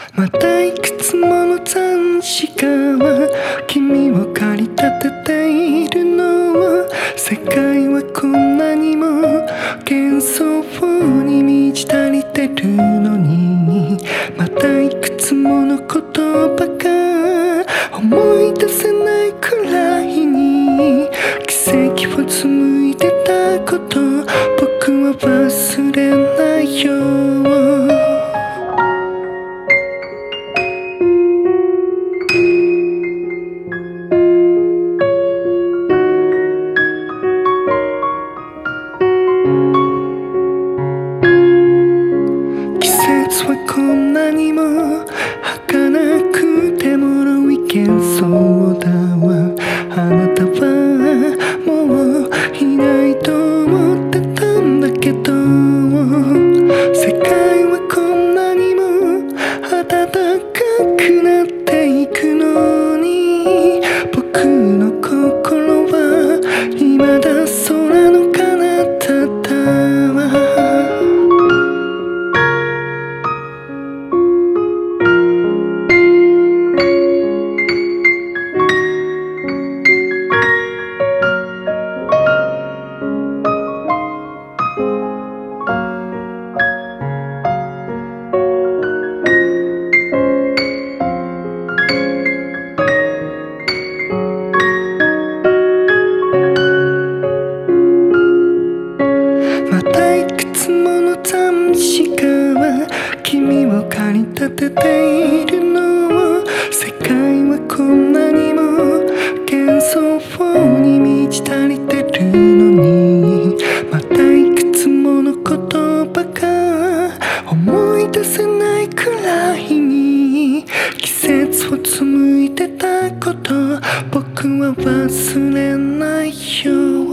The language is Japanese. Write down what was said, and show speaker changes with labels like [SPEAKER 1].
[SPEAKER 1] またいくつもの残時間は君を駆り立てているの。世界はこんなにも幻想に満ち足りてるのに、またいくつもの言葉が思い出せないくらいに奇跡を紡いでたこと僕は忘れないよ。季節はこんなにも儚くて脆い幻想だわ。あなたはもういないと思ってたんだけど、世界はこんなにも暖かくなっていくのに、僕の心は未だ空の彼方だわ。またいくつもの残時間は君を駆り立てているの。世界はこんなにも幻想に満ち足りてるのに、またいくつもの言葉が思い出せないくらいに季節を紡いでたこと僕は忘れないよ。